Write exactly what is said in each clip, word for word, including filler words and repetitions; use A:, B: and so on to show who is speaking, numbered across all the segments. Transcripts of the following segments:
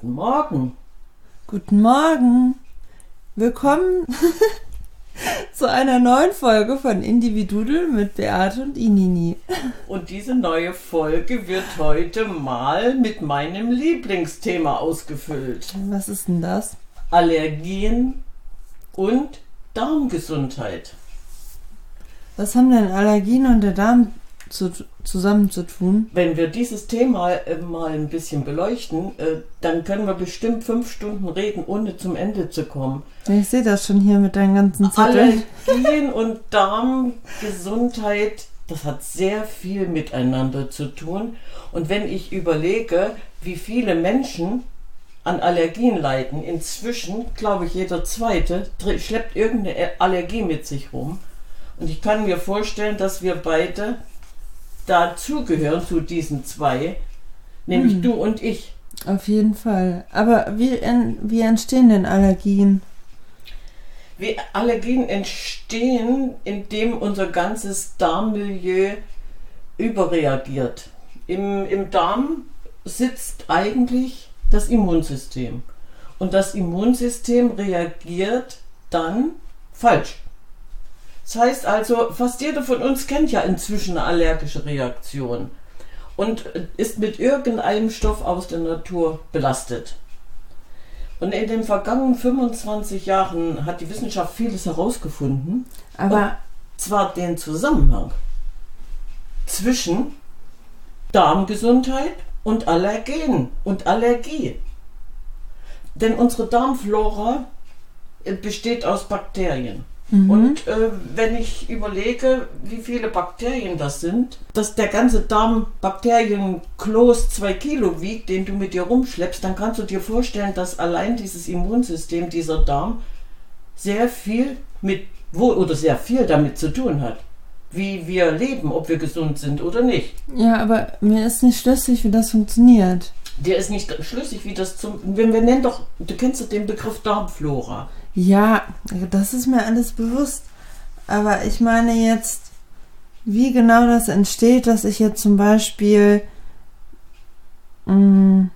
A: Guten Morgen.
B: Guten Morgen. Willkommen zu einer neuen Folge von Individudel mit Beate und Inini.
A: Und diese neue Folge wird heute mal mit meinem Lieblingsthema ausgefüllt.
B: Was ist denn das?
A: Allergien und Darmgesundheit.
B: Was haben denn Allergien und der Darm zu, zusammen zu tun?
A: Wenn wir dieses Thema äh, mal ein bisschen beleuchten, äh, dann können wir bestimmt fünf Stunden reden, ohne zum Ende zu kommen.
B: Ich sehe das schon hier mit deinen ganzen Zetteln.
A: Allergien und Darmgesundheit, das hat sehr viel miteinander zu tun. Und wenn ich überlege, wie viele Menschen an Allergien leiden, inzwischen, glaube ich, jeder Zweite schleppt irgendeine Allergie mit sich rum. Und ich kann mir vorstellen, dass wir beide dazugehören zu diesen zwei, nämlich hm. du und ich.
B: Auf jeden Fall. Aber wie, wie entstehen denn Allergien?
A: Wie Allergien entstehen, indem unser ganzes Darmmilieu überreagiert. Im, im Darm sitzt eigentlich das Immunsystem. Und das Immunsystem reagiert dann falsch. Das heißt also, fast jeder von uns kennt ja inzwischen eine allergische Reaktion und ist mit irgendeinem Stoff aus der Natur belastet. Und in den vergangenen fünfundzwanzig Jahren hat die Wissenschaft vieles herausgefunden,
B: aber
A: und zwar den Zusammenhang zwischen Darmgesundheit und Allergen und Allergie. Denn unsere Darmflora besteht aus Bakterien. Mhm. Und äh, wenn ich überlege, wie viele Bakterien das sind, dass der ganze Darmbakterienkloß zwei Kilo wiegt, den du mit dir rumschleppst, dann kannst du dir vorstellen, dass allein dieses Immunsystem, dieser Darm, sehr viel mit, wo, oder sehr viel damit zu tun hat, wie wir leben, ob wir gesund sind oder nicht.
B: Ja, aber mir ist nicht schlüssig, wie das funktioniert.
A: Dir ist nicht schlüssig, wie das zum... Wenn wir nennen doch, du kennst doch den Begriff Darmflora.
B: Ja, das ist mir alles bewusst. Aber ich meine jetzt, wie genau das entsteht, dass ich jetzt zum Beispiel... Mh,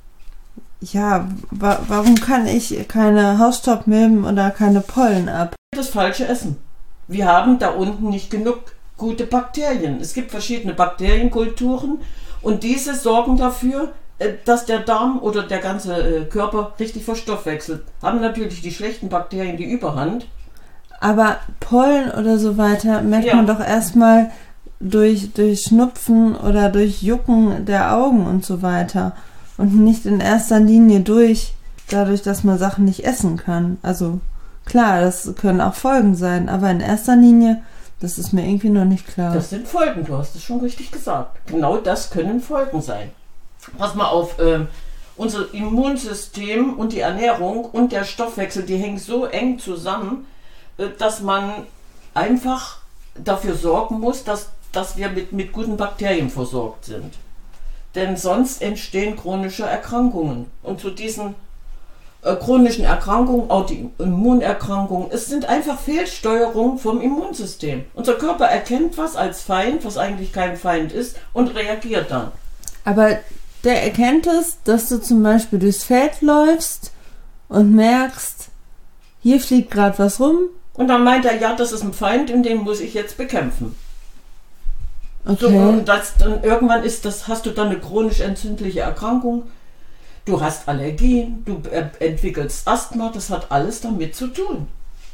B: ja, wa- warum kann ich keine Hausstaubmilben oder keine Pollen ab?
A: Das falsche Essen. Wir haben da unten nicht genug gute Bakterien. Es gibt verschiedene Bakterienkulturen und diese sorgen dafür, dass der Darm oder der ganze Körper richtig verstoffwechselt. Haben natürlich die schlechten Bakterien die Überhand.
B: Aber Pollen oder so weiter merkt
A: Ja.
B: man doch erstmal durch, durch Schnupfen oder durch Jucken der Augen und so weiter. Und nicht in erster Linie durch, dadurch, dass man Sachen nicht essen kann. Also klar, das können auch Folgen sein, aber in erster Linie, das ist mir irgendwie noch nicht klar.
A: Das sind Folgen, du hast es schon richtig gesagt. Genau das können Folgen sein. Pass mal auf, äh, unser Immunsystem und die Ernährung und der Stoffwechsel, die hängen so eng zusammen, äh, dass man einfach dafür sorgen muss, dass, dass wir mit, mit guten Bakterien versorgt sind. Denn sonst entstehen chronische Erkrankungen. Und zu diesen äh, chronischen Erkrankungen, auch die Immunerkrankungen, es sind einfach Fehlsteuerungen vom Immunsystem. Unser Körper erkennt was als Feind, was eigentlich kein Feind ist, und reagiert dann.
B: Aber der erkennt es, dass du zum Beispiel durchs Feld läufst und merkst, hier fliegt gerade was rum.
A: Und dann meint er, ja, das ist ein Feind und den muss ich jetzt bekämpfen.
B: Okay.
A: So, und das, dann irgendwann ist das, hast du dann eine chronisch entzündliche Erkrankung, du hast Allergien, du äh, entwickelst Asthma, das hat alles damit zu tun.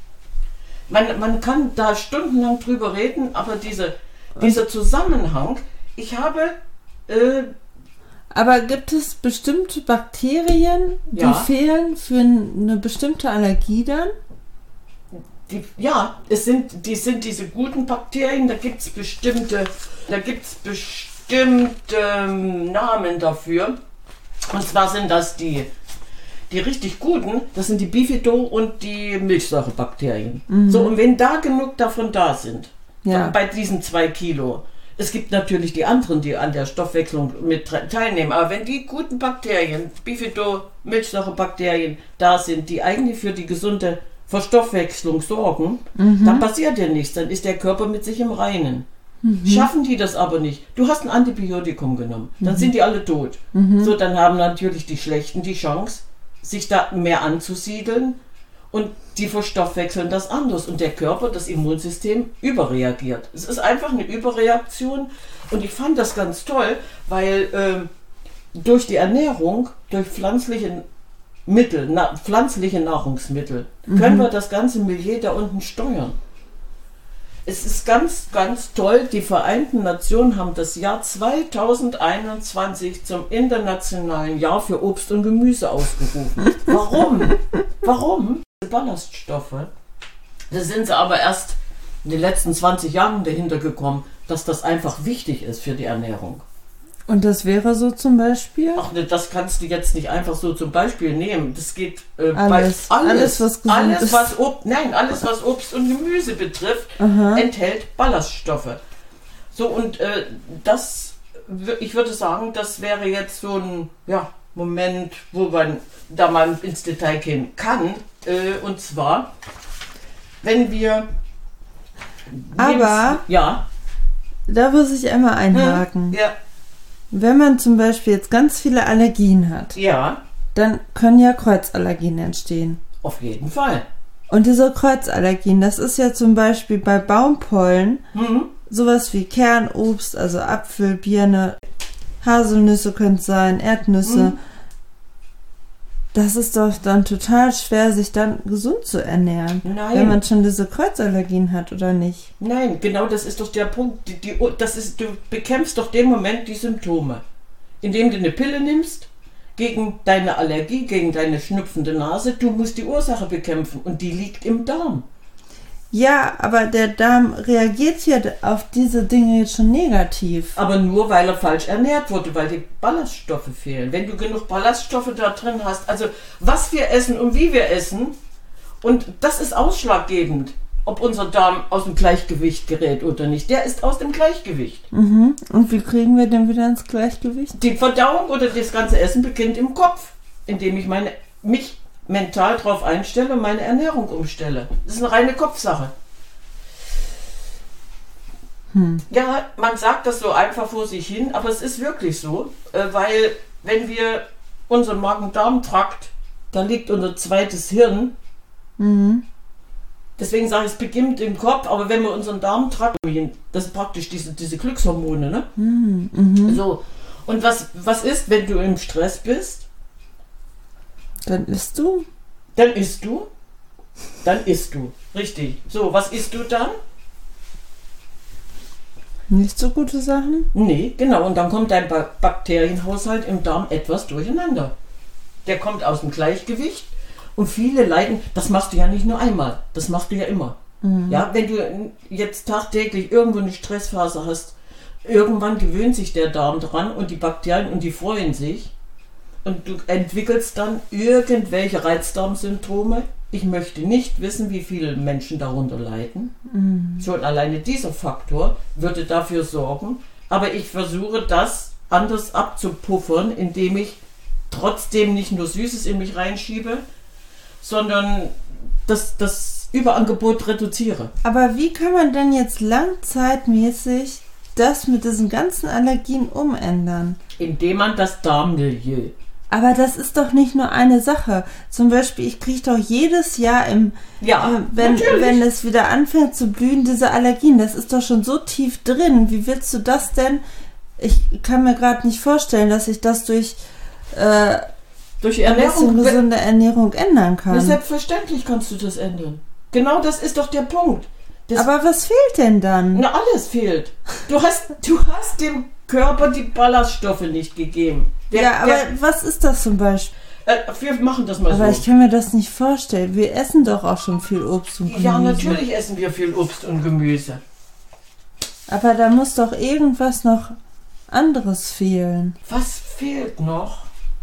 A: Man, man kann da stundenlang drüber reden, aber diese, dieser Zusammenhang, ich habe... Äh,
B: Aber gibt es bestimmte Bakterien, die
A: Ja.
B: fehlen für eine bestimmte Allergie dann?
A: Die, ja, es sind, die sind diese guten Bakterien, da gibt es bestimmte, da gibt's bestimmte ähm, Namen dafür. Und zwar sind das die, die richtig guten, das sind die Bifido- und die Milchsäurebakterien. Mhm. So, und wenn da genug davon da sind,
B: Ja.
A: bei diesen zwei Kilo, es gibt natürlich die anderen, die an der Stoffwechslung mit teilnehmen, aber wenn die guten Bakterien, Bifido-, Milchsäurebakterien da sind, die eigentlich für die gesunde Verstoffwechslung sorgen, mhm. dann passiert ja nichts, dann ist der Körper mit sich im Reinen. Mhm. Schaffen die das aber nicht. Du hast ein Antibiotikum genommen, dann mhm. sind die alle tot.
B: Mhm.
A: So, dann haben natürlich die Schlechten die Chance, sich da mehr anzusiedeln und die verstoffwechseln das anders. Und der Körper, das Immunsystem, überreagiert. Es ist einfach eine Überreaktion und ich fand das ganz toll, weil ähm, durch die Ernährung, durch pflanzliche Mittel, na, pflanzliche Nahrungsmittel, mhm. können wir das ganze Milieu da unten steuern. Es ist ganz, ganz toll. Die Vereinten Nationen haben das Jahr zweitausendeinundzwanzig zum internationalen Jahr für Obst und Gemüse ausgerufen. Warum? Warum? Ballaststoffe. Da sind sie aber erst in den letzten zwanzig Jahren dahinter gekommen, dass das einfach wichtig ist für die Ernährung.
B: Und das wäre so zum Beispiel?
A: Ach ne, das kannst du jetzt nicht einfach so zum Beispiel nehmen. Das geht äh,
B: alles,
A: bei alles,
B: alles, was gesund
A: alles,
B: ist.
A: was Ob- nein, alles, was Obst und Gemüse betrifft,
B: Aha.
A: enthält Ballaststoffe. So, und äh, das, ich würde sagen, das wäre jetzt so ein ja, Moment, wo man da mal ins Detail gehen kann. Äh, und zwar, wenn wir...
B: Aber,
A: ja,
B: da muss ich einmal einhaken.
A: Hm, ja.
B: Wenn man zum Beispiel jetzt ganz viele Allergien hat,
A: Ja,
B: dann können ja Kreuzallergien entstehen.
A: auf jeden Fall.
B: Und diese Kreuzallergien, das ist ja zum Beispiel bei Baumpollen
A: Mhm.
B: sowas wie Kernobst, also Apfel, Birne, Haselnüsse können es sein, Erdnüsse.
A: Mhm.
B: Das ist doch dann total schwer, sich dann gesund zu ernähren.
A: Nein.
B: Wenn man schon diese Kreuzallergien hat, oder nicht?
A: Nein, genau das ist doch der Punkt. Die, die, das ist, du bekämpfst doch den Moment die Symptome, indem du eine Pille nimmst gegen deine Allergie, gegen deine schnupfende Nase. Du musst die Ursache bekämpfen und die liegt im Darm.
B: Ja, aber der Darm reagiert ja auf diese Dinge jetzt schon negativ.
A: Aber nur, weil er falsch ernährt wurde, weil die Ballaststoffe fehlen. Wenn du genug Ballaststoffe da drin hast, also was wir essen und wie wir essen, und das ist ausschlaggebend, ob unser Darm aus dem Gleichgewicht gerät oder nicht. Der ist aus dem Gleichgewicht.
B: Mhm. Und wie kriegen wir denn wieder ins Gleichgewicht?
A: Die Verdauung oder das ganze Essen beginnt im Kopf, indem ich meine, mich mental darauf einstelle und meine Ernährung umstelle. Das ist eine reine Kopfsache.
B: Hm.
A: Ja, man sagt das so einfach vor sich hin, aber es ist wirklich so, äh, weil wenn wir unseren Magen-Darm-Trakt, da liegt unser zweites Hirn,
B: Mhm.
A: deswegen sage ich, es beginnt im Kopf, aber wenn wir unseren Darmtrakt, das sind praktisch diese, diese Glückshormone, ne?
B: Mhm. Mhm.
A: So. Und was, was ist, wenn du im Stress bist?
B: Dann isst du?
A: Dann isst du. Dann isst du. Richtig. So, was isst du dann?
B: Nicht so gute Sachen?
A: Nee, genau. Und dann kommt dein ba- Bakterienhaushalt im Darm etwas durcheinander. Der kommt aus dem Gleichgewicht und viele leiden, das machst du ja nicht nur einmal, das machst du ja immer.
B: Mhm.
A: Ja, wenn du jetzt tagtäglich irgendwo eine Stressphase hast, irgendwann gewöhnt sich der Darm dran und die Bakterien und die freuen sich. Und du entwickelst dann irgendwelche Reizdarmsymptome. Ich möchte nicht wissen, wie viele Menschen darunter leiden.
B: Mhm.
A: Schon alleine dieser Faktor würde dafür sorgen. Aber ich versuche das anders abzupuffern, indem ich trotzdem nicht nur Süßes in mich reinschiebe, sondern das, das Überangebot reduziere.
B: Aber wie kann man denn jetzt langzeitmäßig das mit diesen ganzen Allergien umändern?
A: Indem man das Darmmilieu.
B: Aber das ist doch nicht nur eine Sache. Zum Beispiel, ich kriege doch jedes Jahr, im,
A: Ja,
B: äh, wenn,
A: natürlich.
B: wenn es wieder anfängt zu blühen, diese Allergien. Das ist doch schon so tief drin. Wie willst du das denn? Ich kann mir gerade nicht vorstellen, dass ich das durch äh,
A: Durch
B: ein bisschen
A: Ernährung.
B: gesunde Ernährung ändern
A: Ja,
B: kann.
A: selbstverständlich kannst du das ändern. Genau das ist doch der Punkt. Das,
B: Aber was fehlt denn dann?
A: na, alles fehlt. Du hast, du hast dem Körper die Ballaststoffe nicht gegeben. Der,
B: ja, aber
A: der,
B: was ist das zum Beispiel?
A: äh, wir machen das mal
B: Aber
A: so.
B: ich kann mir das nicht vorstellen. Wir essen doch auch schon viel Obst und Gemüse.
A: Ja, natürlich essen wir viel Obst und Gemüse.
B: Aber da muss doch irgendwas noch anderes fehlen.
A: Was fehlt noch?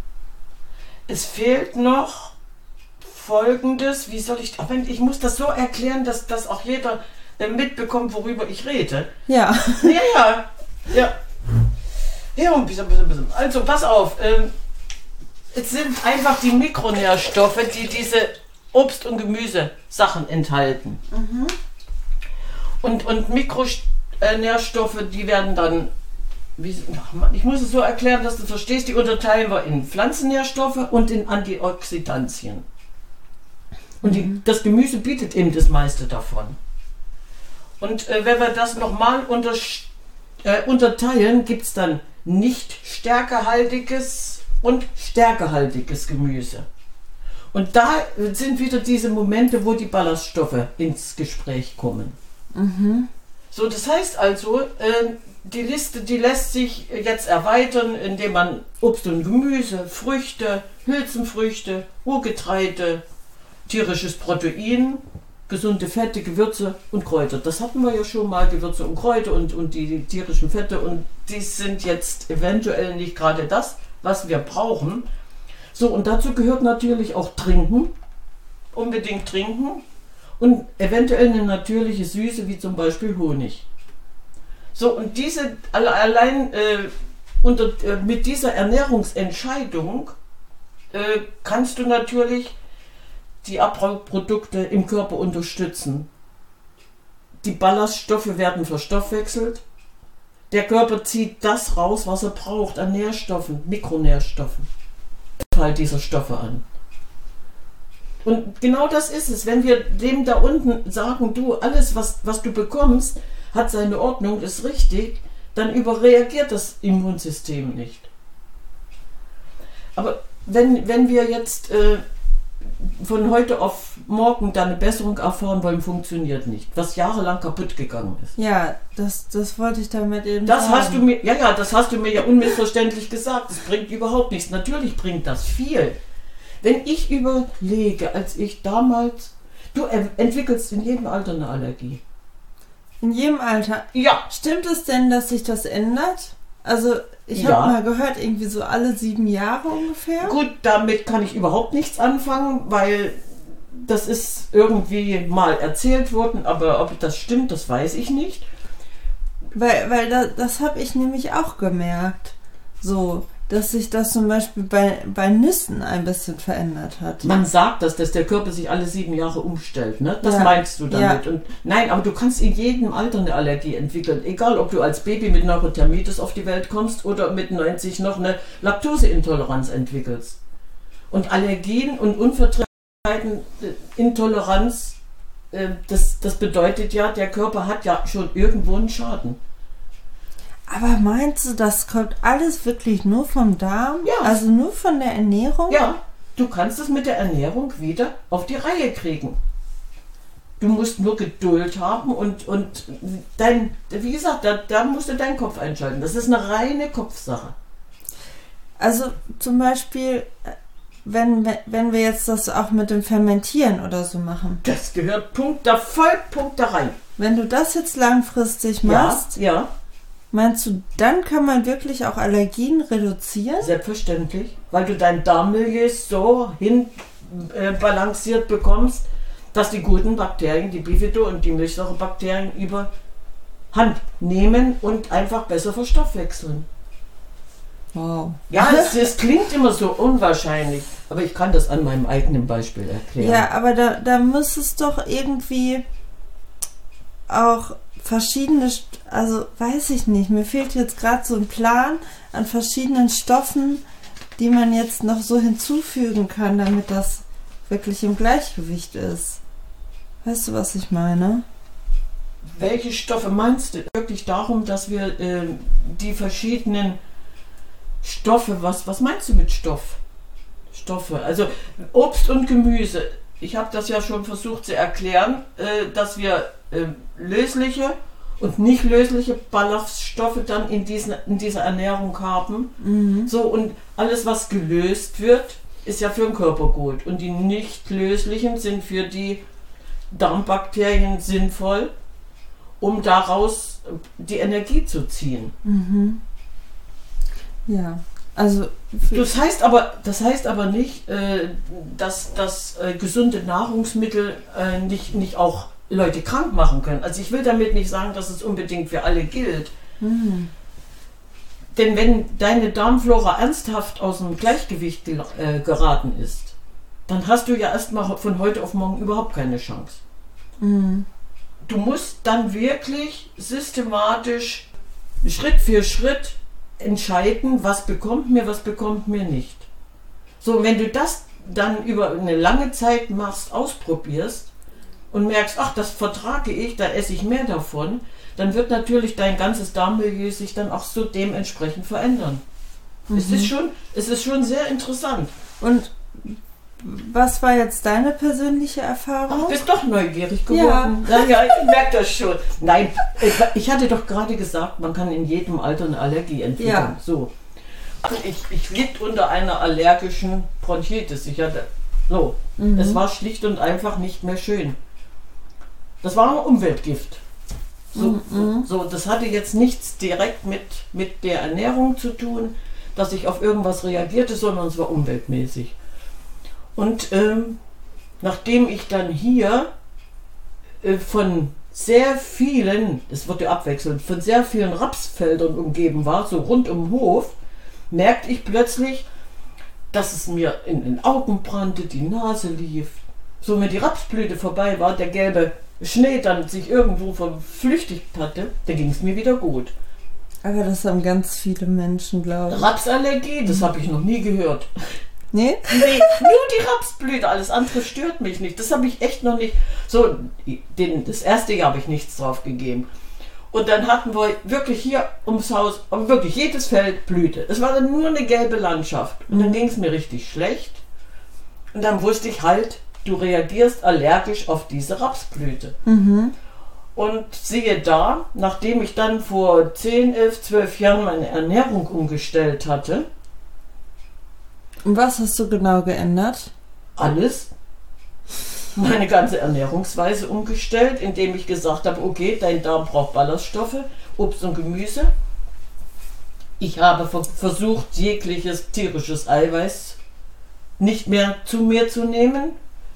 A: Es fehlt noch Folgendes. Wie soll ich... Aber ich muss das so erklären, dass, dass auch jeder äh, mitbekommt, worüber ich rede.
B: Ja.
A: Ja, ja. Ja. Ja, ein bisschen, bisschen, bisschen. Also, pass auf. Ähm, es sind einfach die Mikronährstoffe, die diese Obst- und Gemüsesachen enthalten.
B: Mhm.
A: Und, und Mikro, äh, Nährstoffe, die werden dann, wie, ich muss es so erklären, dass du verstehst, die unterteilen wir in Pflanzennährstoffe und in Antioxidantien. Und die, das Gemüse bietet eben das meiste davon. Und äh, wenn wir das nochmal unter, äh, unterteilen, gibt es dann nicht stärkehaltiges und stärkehaltiges Gemüse. Und da sind wieder diese Momente, wo die Ballaststoffe ins Gespräch kommen.
B: Mhm.
A: So, das heißt also, äh, die Liste, die lässt sich jetzt erweitern, indem man Obst und Gemüse, Früchte, Hülsenfrüchte, Urgetreide, tierisches Protein, gesunde Fette, Gewürze und Kräuter. Das hatten wir ja schon mal, Gewürze und Kräuter und, und die, die tierischen Fette. Und die sind jetzt eventuell nicht gerade das, was wir brauchen. So, und dazu gehört natürlich auch Trinken. Unbedingt trinken. Und eventuell eine natürliche Süße, wie zum Beispiel Honig. So, und diese allein äh, unter, äh, mit dieser Ernährungsentscheidung äh, kannst du natürlich die Abbauprodukte im Körper unterstützen. Die Ballaststoffe werden verstoffwechselt. Der Körper zieht das raus, was er braucht an Nährstoffen, Mikronährstoffen. Halt dieser Stoffe an. Und genau das ist es, wenn wir dem da unten sagen, du, alles, was, was du bekommst, hat seine Ordnung, ist richtig, dann überreagiert das Immunsystem nicht. Aber wenn, wenn wir jetzt äh, von heute auf morgen dann eine Besserung erfahren wollen, funktioniert nicht. Was jahrelang kaputt gegangen ist.
B: Ja, das, das wollte ich damit eben
A: das
B: sagen.
A: Hast du mir, ja, ja, das hast du mir ja unmissverständlich gesagt. Das bringt überhaupt nichts. Natürlich bringt das viel. Wenn ich überlege, als ich damals... Du entwickelst in jedem Alter eine Allergie.
B: In jedem Alter?
A: Ja.
B: Stimmt es denn, dass sich das ändert? Also, ich
A: ja.
B: habe mal gehört, irgendwie so alle sieben Jahre ungefähr.
A: Gut, damit kann ich überhaupt nichts anfangen, weil das ist irgendwie mal erzählt worden, aber ob das stimmt, das weiß ich nicht.
B: Weil, weil das, das habe ich nämlich auch gemerkt. So, dass sich das zum Beispiel bei, bei Nüssen ein bisschen verändert hat.
A: Man sagt das, dass der Körper sich alle sieben Jahre umstellt, ne? Das
B: ja.
A: meinst du damit.
B: Ja.
A: Und nein, aber du kannst in jedem Alter eine Allergie entwickeln. Egal, ob du als Baby mit Neurothermitis auf die Welt kommst oder mit neunzig noch eine Laktoseintoleranz entwickelst. Und Allergien und Unverträglichkeiten, Intoleranz, das, das bedeutet ja, der Körper hat ja schon irgendwo einen Schaden.
B: Aber meinst du, das kommt alles wirklich nur vom Darm?
A: Ja.
B: Also nur von der Ernährung?
A: Ja, du kannst es mit der Ernährung wieder auf die Reihe kriegen. Du musst nur Geduld haben und, und dein, wie gesagt, da, da musst du deinen Kopf einschalten. Das ist eine reine Kopfsache.
B: Also zum Beispiel, wenn, wenn wir jetzt das auch mit dem Fermentieren oder so machen.
A: Das gehört Punkt da voll Punkt da rein.
B: Wenn du das jetzt langfristig machst,
A: ja, ja.
B: Meinst du, dann kann man wirklich auch Allergien reduzieren?
A: Selbstverständlich, weil du dein Darmmilieu so hin äh, balanciert bekommst, dass die guten Bakterien, die Bifido- und die Milchsäurebakterien überhand nehmen und einfach besser verstoffwechseln.
B: Wow.
A: Ja, es, es klingt immer so unwahrscheinlich, aber ich kann das an meinem eigenen Beispiel erklären.
B: Ja, aber da, da muss es doch irgendwie auch verschiedene, also weiß ich nicht, mir fehlt jetzt gerade so ein Plan an verschiedenen Stoffen, die man jetzt noch so hinzufügen kann, damit das wirklich im Gleichgewicht ist. Weißt du, was ich meine?
A: Welche Stoffe meinst du? Wirklich darum, dass wir äh, die verschiedenen Stoffe, was, was meinst du mit Stoff? Stoffe, also Obst und Gemüse. Ich habe das ja schon versucht zu erklären, äh, dass wir äh, lösliche und nicht lösliche Ballaststoffe dann in, diesen, in dieser Ernährung haben.
B: Mhm.
A: So, und alles, was gelöst wird, ist ja für den Körper gut. Und die nicht löslichen sind für die Darmbakterien sinnvoll, um daraus die Energie zu ziehen.
B: Mhm. Ja, also
A: Das heißt aber, das heißt aber nicht, äh, dass, dass äh, gesunde Nahrungsmittel äh, nicht, nicht auch Leute krank machen können. Also ich will damit nicht sagen, dass es unbedingt für alle gilt.
B: mhm.
A: Denn wenn deine Darmflora ernsthaft aus dem Gleichgewicht gel- äh, geraten ist, dann hast du ja erstmal von heute auf morgen überhaupt keine Chance.
B: Mhm.
A: du musst dann wirklich systematisch Schritt für Schritt entscheiden, was bekommt mir, was bekommt mir nicht. So, wenn du das dann über eine lange Zeit machst, ausprobierst und merkst, ach, das vertrage ich, da esse ich mehr davon, dann wird natürlich dein ganzes Darmmilieu sich dann auch so dementsprechend verändern. Mhm. Es ist schon, es ist schon sehr interessant.
B: Und was war jetzt deine persönliche Erfahrung?
A: Ach, bist doch neugierig geworden. Ja, ja, ich merke das schon. Nein, ich hatte doch gerade gesagt, man kann in jedem Alter eine Allergie entwickeln. Ja. So. Ich, ich litt unter einer allergischen Bronchitis. Ich hatte, so. Mhm. Es war schlicht und einfach nicht mehr schön. Das war ein Umweltgift. So, mhm. so, das hatte jetzt nichts direkt mit, mit der Ernährung zu tun, dass ich auf irgendwas reagierte, sondern es war umweltmäßig. Und ähm, nachdem ich dann hier äh, von sehr vielen, es wird ja abwechselnd, von sehr vielen Rapsfeldern umgeben war, so rund um den Hof, merkte ich plötzlich, dass es mir in den Augen brannte, die Nase lief. So, wenn die Rapsblüte vorbei war, der gelbe Schnee dann sich irgendwo verflüchtigt hatte, dann ging es mir wieder gut.
B: Aber das haben ganz viele Menschen, glaube ich.
A: Rapsallergie, das habe ich noch nie gehört.
B: Nee?
A: Nee, nur die Rapsblüte, alles andere stört mich nicht. Das habe ich echt noch nicht. So, den, das erste Jahr habe ich nichts drauf gegeben. Und dann hatten wir wirklich hier ums Haus, aber wirklich jedes Feld Blüte. Es war dann nur eine gelbe Landschaft. Und dann ging es mir richtig schlecht. Und dann wusste ich halt, du reagierst allergisch auf diese Rapsblüte. Mhm. Und siehe da, nachdem ich dann vor zehn, elf, zwölf Jahren meine Ernährung umgestellt hatte.
B: Und was hast du genau geändert?
A: Alles. Meine ganze Ernährungsweise umgestellt, indem ich gesagt habe, okay, dein Darm braucht Ballaststoffe, Obst und Gemüse. Ich habe versucht, jegliches tierisches Eiweiß nicht mehr zu mir zu nehmen.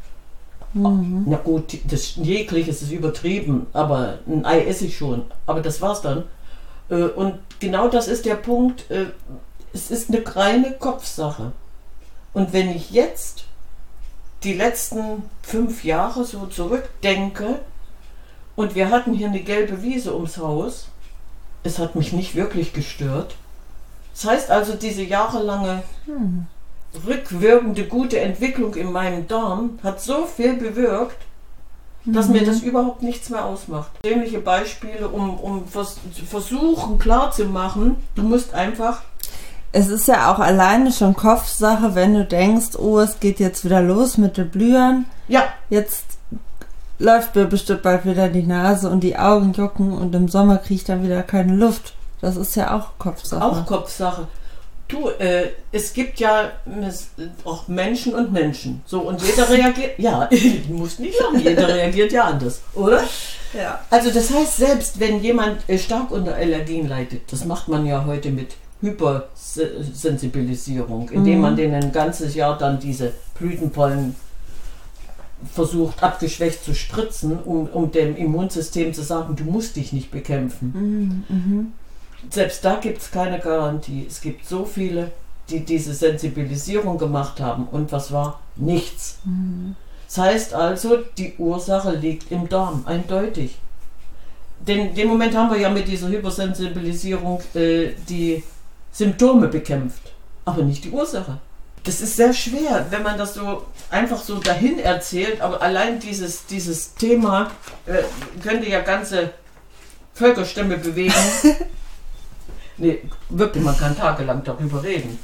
A: Mhm. Na gut, das jegliches ist übertrieben, aber ein Ei esse ich schon. Aber das war's dann. Und genau das ist der Punkt. Es ist eine reine Kopfsache. Und wenn ich jetzt die letzten fünf Jahre so zurückdenke und wir hatten hier eine gelbe Wiese ums Haus, es hat mich nicht wirklich gestört. Das heißt also, diese jahrelange hm. rückwirkende gute Entwicklung in meinem Darm hat so viel bewirkt, dass mhm. mir das überhaupt nichts mehr ausmacht. Persönliche Beispiele, um, um vers- versuchen klarzumachen, du musst einfach.
B: Es ist ja auch alleine schon Kopfsache, wenn du denkst, oh, es geht jetzt wieder los mit den Blühern.
A: Ja.
B: Jetzt läuft mir bestimmt bald wieder die Nase und die Augen jucken und im Sommer kriege ich dann wieder keine Luft. Das ist ja auch Kopfsache.
A: Auch Kopfsache. Du, äh, es gibt ja es, auch Menschen und Menschen. So, und jeder reagiert, ja, du musst nicht sagen, jeder reagiert ja anders, oder?
B: Ja.
A: Also das heißt, selbst wenn jemand äh, stark unter Allergien leidet, das macht man ja heute mit Hypersensibilisierung, indem mhm. man denen ein ganzes Jahr dann diese Blütenpollen versucht, abgeschwächt zu spritzen, um, um dem Immunsystem zu sagen, du musst dich nicht bekämpfen. Mhm. Mhm. Selbst da gibt es keine Garantie. Es gibt so viele, die diese Sensibilisierung gemacht haben und was war? Nichts. Mhm. Das heißt also, die Ursache liegt im Darm, eindeutig. Den, den Moment haben wir ja mit dieser Hypersensibilisierung äh, die Symptome bekämpft, aber nicht die Ursache. Das ist sehr schwer, wenn man das so einfach so dahin erzählt, aber allein dieses, dieses Thema äh, könnte ja ganze Völkerstämme bewegen. Nee, wirklich, man kann tagelang darüber reden.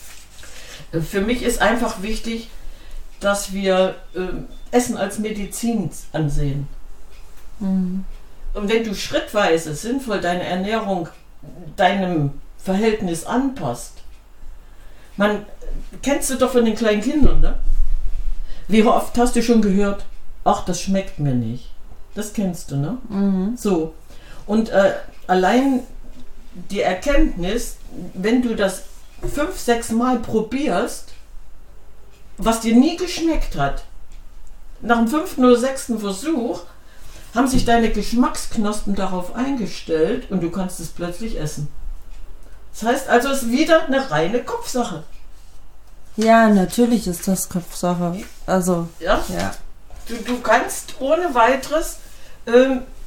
A: Für mich ist einfach wichtig, dass wir äh, Essen als Medizin ansehen. Mhm. Und wenn du schrittweise sinnvoll deine Ernährung deinem Verhältnis anpasst, man, kennst du doch von den kleinen Kindern, ne? Wie oft hast du schon gehört, ach, das schmeckt mir nicht. Das kennst du, ne? Mhm. So. Und äh, allein die Erkenntnis, wenn du das fünf, sechs Mal probierst, was dir nie geschmeckt hat, nach dem fünften oder sechsten Versuch haben sich deine Geschmacksknospen darauf eingestellt und du kannst es plötzlich essen. Das heißt also, es ist wieder eine reine Kopfsache.
B: Ja, natürlich ist das Kopfsache. Also,
A: ja. ja. Du, du kannst ohne weiteres ähm,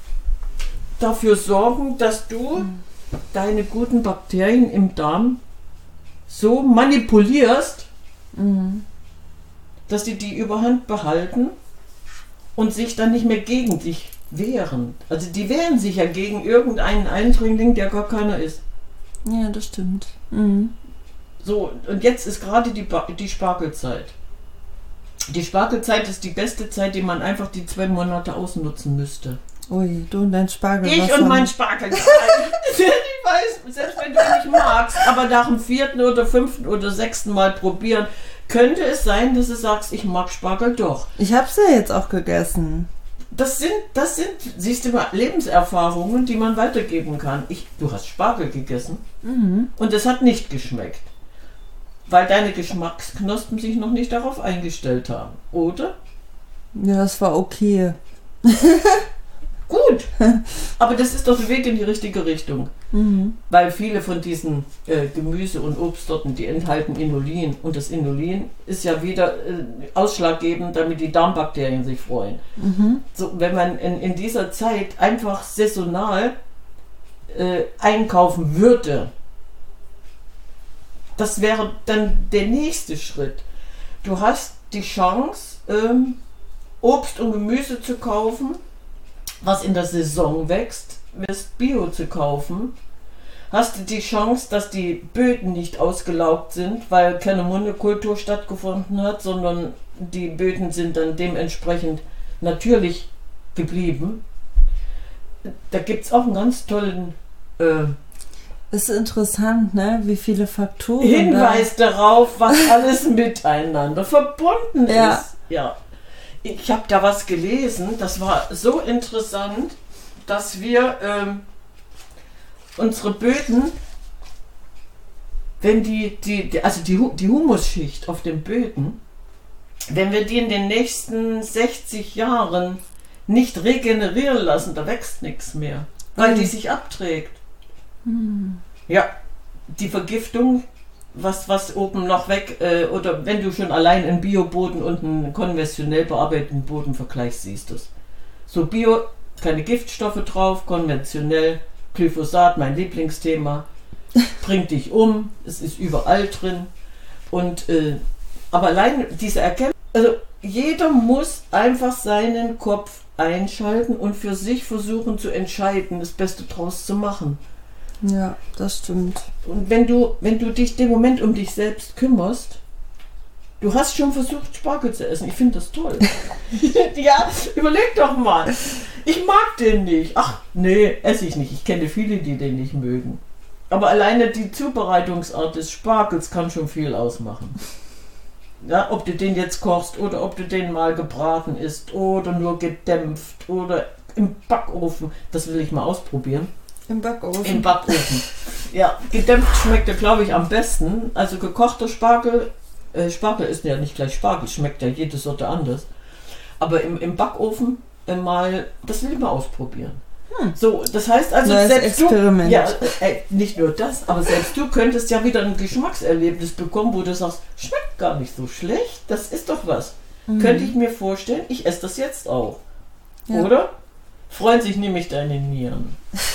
A: dafür sorgen, dass du deine guten Bakterien im Darm so manipulierst,
B: Mhm.
A: dass die die Überhand behalten und sich dann nicht mehr gegen dich wehren. Also die wehren sich ja gegen irgendeinen Eindringling, der gar keiner ist.
B: Ja, das stimmt. Mhm.
A: So, und jetzt ist gerade die, Ba- die Spargelzeit. Die Spargelzeit ist die beste Zeit, die man einfach die zwei Monate ausnutzen müsste.
B: Ui, du und dein Spargel.
A: Ich und mein Spargel. Ich weiß, selbst wenn du ihn nicht magst, aber nach dem vierten oder fünften oder sechsten Mal probieren, könnte es sein, dass du sagst, ich mag Spargel doch.
B: Ich hab's ja jetzt auch gegessen.
A: Das sind, das sind, siehst du mal, Lebenserfahrungen, die man weitergeben kann. Ich, du hast Spargel gegessen
B: Mhm.
A: und es hat nicht geschmeckt, weil deine Geschmacksknospen sich noch nicht darauf eingestellt haben, oder?
B: Ja, es war okay.
A: Gut, aber das ist doch der Weg in die richtige Richtung.
B: Mhm.
A: Weil viele von diesen äh, Gemüse- und Obstsorten, die enthalten Inulin. Und das Inulin ist ja wieder äh, ausschlaggebend, damit die Darmbakterien sich freuen.
B: Mhm.
A: So, wenn man in, in dieser Zeit einfach saisonal äh, einkaufen würde, das wäre dann der nächste Schritt. Du hast die Chance, ähm, Obst und Gemüse zu kaufen, was in der Saison wächst, wirst Bio zu kaufen, hast du die Chance, dass die Böden nicht ausgelaugt sind, weil keine Monokultur stattgefunden hat, sondern die Böden sind dann dementsprechend natürlich geblieben. Da gibt es auch einen ganz tollen äh,
B: Ist interessant, ne? Wie viele Faktoren.
A: Hinweis darauf, was alles miteinander verbunden
B: Ja.
A: ist. Ja. Ich habe da was gelesen, das war so interessant, dass wir ähm, unsere Böden, wenn die, die, die also die, Hu- die Humusschicht auf den Böden, wenn wir die in den nächsten sechzig Jahren nicht regenerieren lassen, da wächst nichts mehr, weil
B: Mhm.
A: die sich abträgt.
B: Hm.
A: Ja, die Vergiftung, was, was oben noch weg, äh, oder wenn du schon allein einen Bioboden und einen konventionell bearbeiteten Boden vergleichst, siehst du es. So Bio, keine Giftstoffe drauf, konventionell, Glyphosat, mein Lieblingsthema, bringt dich um, es ist überall drin. Und, äh, aber allein diese Erkenntnis, also jeder muss einfach seinen Kopf einschalten und für sich versuchen zu entscheiden, das Beste draus zu machen.
B: Ja, das stimmt.
A: Und wenn du, wenn du dich dem Moment um dich selbst kümmerst, du hast schon versucht, Spargel zu essen. Ich finde das toll. Ja, überleg doch mal. Ich mag den nicht. Ach, nee, esse ich nicht. Ich kenne viele, die den nicht mögen. Aber alleine die Zubereitungsart des Spargels kann schon viel ausmachen. Ja, ob du den jetzt kochst oder ob du den mal gebraten isst oder nur gedämpft oder im Backofen. Das will ich mal ausprobieren.
B: Im Backofen.
A: Im Backofen. Ja, gedämpft schmeckt er, glaube ich, am besten. Also gekochter Spargel, äh, Spargel ist ja nicht gleich Spargel, schmeckt ja jede Sorte anders. Aber im, im Backofen äh, mal, das will ich mal ausprobieren.
B: Hm.
A: So, das heißt also,
B: Neues
A: selbst
B: Experiment.
A: du, ja, äh, nicht nur das, aber selbst du könntest ja wieder ein Geschmackserlebnis bekommen, wo du sagst, schmeckt gar nicht so schlecht, das ist doch was.
B: Mhm.
A: Könnte ich mir vorstellen, ich esse das jetzt auch.
B: Ja.
A: Oder? Freuen sich nämlich deine Nieren.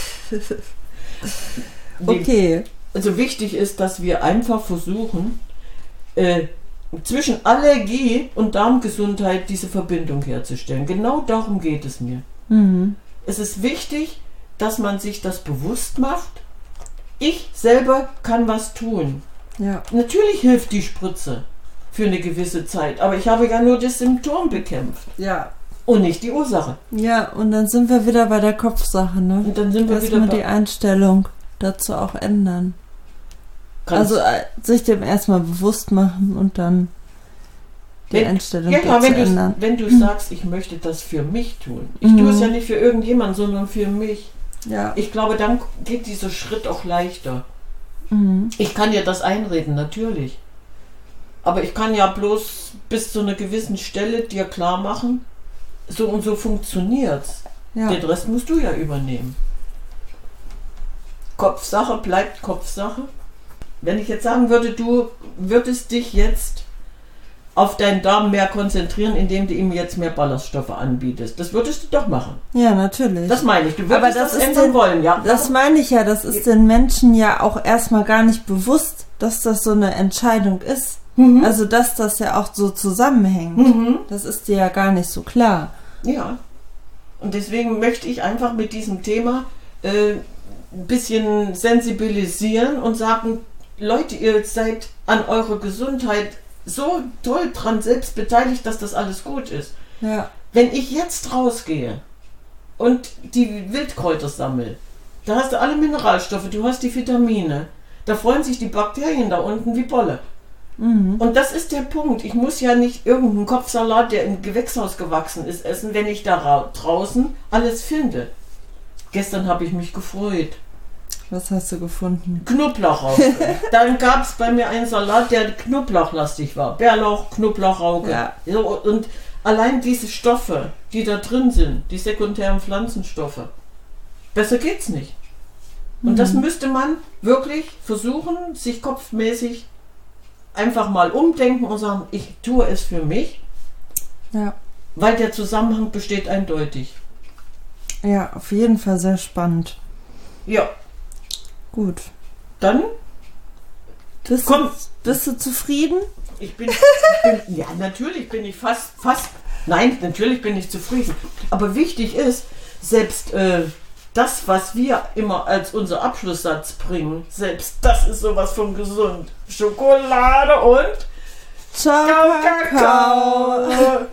A: Die-
B: Okay.
A: Also wichtig ist, dass wir einfach versuchen, äh, zwischen Allergie und Darmgesundheit diese Verbindung herzustellen. Genau darum geht es mir.
B: Mhm.
A: Es ist wichtig, dass man sich das bewusst macht. Ich selber kann was tun.
B: Ja.
A: Natürlich hilft die Spritze für eine gewisse Zeit, aber ich habe ja nur das Symptom bekämpft
B: Ja.
A: und nicht die Ursache.
B: Ja, und dann sind wir wieder bei der Kopfsache, ne?
A: Und dann sind wir wieder
B: Erstmal die
A: bei,
B: Einstellung dazu auch ändern.
A: kannst-
B: Also äh, sich dem erstmal bewusst machen und dann die
A: Wenn-
B: Einstellung
A: Ja, ja,
B: dazu
A: wenn du,
B: ändern.
A: wenn du sagst, ich möchte das für mich tun. Ich
B: Mhm.
A: tue es ja nicht für irgendjemanden, sondern für mich.
B: Ja.
A: Ich glaube, dann geht dieser Schritt auch leichter.
B: Mhm.
A: Ich kann ja das einreden, natürlich. Aber ich kann ja bloß bis zu einer gewissen Stelle dir klar machen, so und so funktioniert's.
B: Ja.
A: Den Rest musst du ja übernehmen. Kopfsache bleibt Kopfsache. Wenn ich jetzt sagen würde, du würdest dich jetzt auf deinen Darm mehr konzentrieren, indem du ihm jetzt mehr Ballaststoffe anbietest. Das würdest du doch machen.
B: Ja, natürlich.
A: Das meine ich. Du würdest
B: Aber das,
A: das
B: ist
A: ändern
B: den,
A: wollen, ja?
B: Das meine ich ja. Das ist den Menschen ja auch erstmal gar nicht bewusst, dass das so eine Entscheidung ist.
A: Mhm.
B: Also, dass das ja auch so zusammenhängt.
A: Mhm.
B: Das ist dir ja gar nicht so klar.
A: Ja. Und deswegen möchte ich einfach mit diesem Thema äh, ein bisschen sensibilisieren und sagen, Leute, ihr seid an eurer Gesundheit so toll dran selbst beteiligt, dass das alles gut ist.
B: Ja.
A: Wenn ich jetzt rausgehe und die Wildkräuter sammle, da hast du alle Mineralstoffe, du hast die Vitamine, da freuen sich die Bakterien da unten wie Bolle.
B: Mhm.
A: Und das ist der Punkt. Ich muss ja nicht irgendeinen Kopfsalat, der im Gewächshaus gewachsen ist, essen, wenn ich da draußen alles finde. Gestern habe ich mich gefreut.
B: Was hast du gefunden?
A: Knoblauchauge. Dann gab es bei mir einen Salat, der knoblauchlastig war. Bärlauch, Knoblauchauge.
B: Ja.
A: So, und allein diese Stoffe, die da drin sind, die sekundären Pflanzenstoffe, besser geht's nicht. Und
B: Mhm.
A: das müsste man wirklich versuchen, sich kopfmäßig einfach mal umdenken und sagen, ich tue es für mich,
B: Ja.
A: weil der Zusammenhang besteht eindeutig.
B: Ja, auf jeden Fall sehr spannend.
A: Ja,
B: Gut.
A: dann
B: Bist,
A: Komm.
B: du, bist du zufrieden?
A: Ich bin, ich bin, ja, natürlich bin ich fast, fast, nein, natürlich bin ich zufrieden. Aber wichtig ist, selbst äh, das, was wir immer als unser Abschlusssatz bringen, selbst das ist sowas von gesund. Schokolade und
B: Ciao,
A: Kakao.